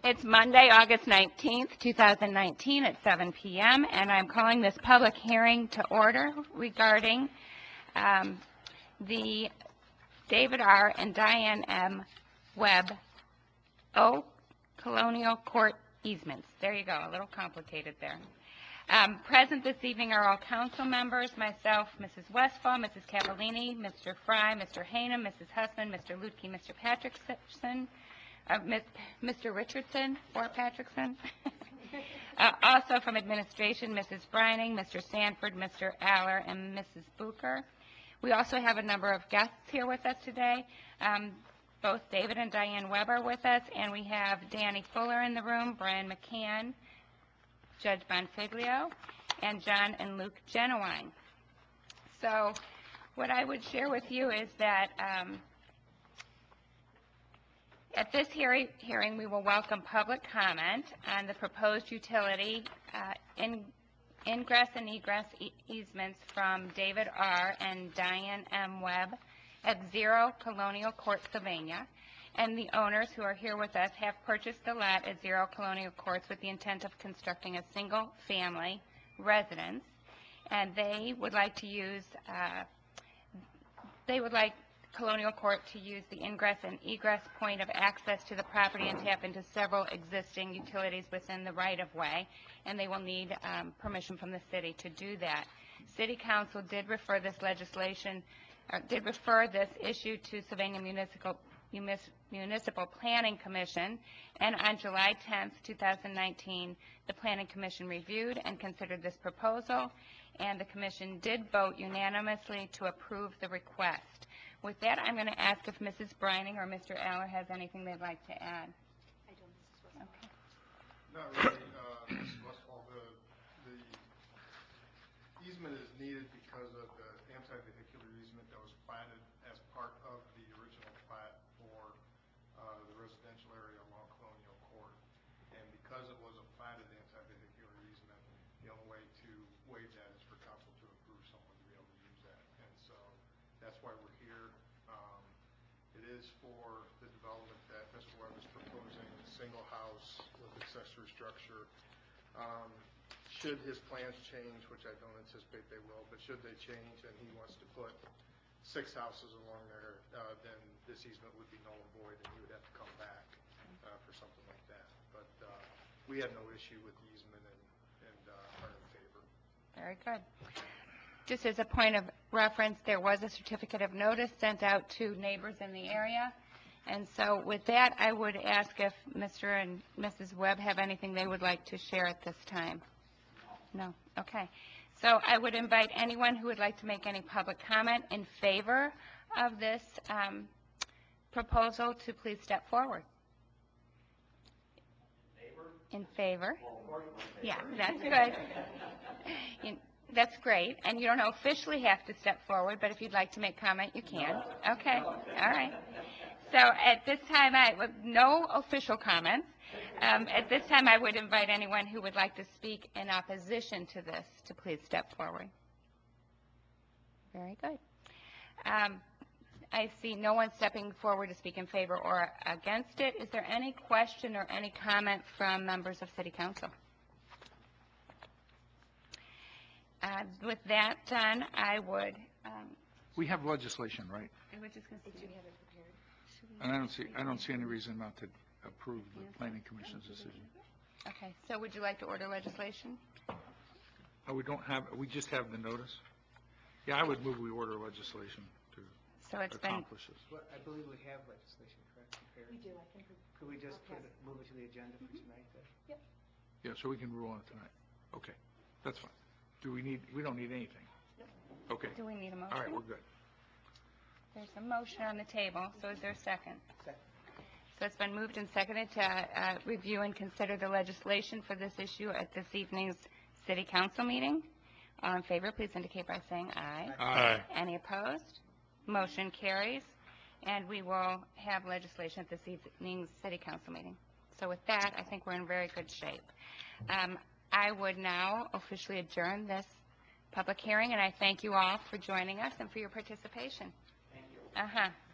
It's Monday, August 19th, 2019 at 7 p.m., and I'm calling this public hearing to order regarding the David R. and Diane M. Webb Colonial Court easements. There you go, a little complicated there. Present this evening are all council members, myself, Mrs. Westfall, Mrs. Cavallini, Mr. Fry, Mr. Hanum, Mrs. Hussman, Mr. Lutke, Mr. Patrickson, Mr. Richardson or Patrickson. Also from administration, Mrs. Brining, Mr. Sanford, Mr. Aller, and Mrs. Bucher. We also have a number of guests here with us today. Both David and Diane Webb are with us, and we have Danny Fuller in the room, Brian McCann, Judge Bonfiglio, and John and Luke Genowine. So what I would share with you is that at this hearing, we will welcome public comment on the proposed utility ingress and egress easements from David R. and Diane M. Webb at 0 Colonial Court, Sylvania. And the owners who are here with us have purchased the lot at 0 Colonial Courts with the intent of constructing a single-family residence. And they would like to use, Colonial Court to use the ingress and egress point of access to the property and tap into several existing utilities within the right-of-way, and they will need permission from the city to do that. City Council did refer this issue to Sylvania Municipal Planning Commission, and on July 10th, 2019, the Planning Commission reviewed and considered this proposal, and the Commission did vote unanimously to approve the request. With that, I'm going to ask if Mrs. Brining or Mr. Aller has anything they'd like to add. I don't, Mrs. Westphal. Okay. Not really, Mrs. Westphal. The easement is needed because of the anti-vehicular easement that was platted as part of the original plat for the residential area along Colonial Court. And because it was a platted anti-vehicular easement, the only way to waive that is for council to approve someone to be able to use that. And so that's why we're here. It is for the development that Mr. Webb is proposing, a single house with accessory structure. Should his plans change, which I don't anticipate they will, but should they change and he wants to put 6 houses along there, then this easement would be null and void and he would have to come back for something like that. But we had no issue with the easement and are in favor. Very good. Just as a point of reference, there was a certificate of notice sent out to neighbors in the area. And so with that, I would ask if Mr. and Mrs. Webb have anything they would like to share at this time. No? Okay. So I would invite anyone who would like to make any public comment in favor of this proposal to please step forward. In favor? Yeah, that's good. That's great. And you don't officially have to step forward, but if you'd like to make comment, you can. Okay. All right. So at this time, no official comments. At this time, I would invite anyone who would like to speak in opposition to this to please step forward. Very good. I see no one stepping forward to speak in favor or against it. Is there any question or any comment from members of City Council? With that done, I would. We have legislation, right? I would just consider. Did you have it prepared? And I don't see any reason not to approve the Planning Commission's decision. Okay. So would you like to order legislation? We just have the notice. Yeah, I would move we order legislation to accomplish this. Well, I believe we have legislation, correct? Prepared? We do. I think we Could we just move it to the agenda for tonight then? Yep. Yeah, so we can rule on it tonight. Okay, that's fine. We don't need anything? Okay. Do we need a motion? All right, we're good. There's a motion on the table. So is there a second? Second. So it's been moved and seconded to review and consider the legislation for this issue at this evening's City Council meeting. All in favor, please indicate by saying aye. Aye. Any opposed? Motion carries. And we will have legislation at this evening's City Council meeting. So with that, I think we're in very good shape. I would now officially adjourn this public hearing, and I thank you all for joining us and for your participation. Thank you. Uh-huh.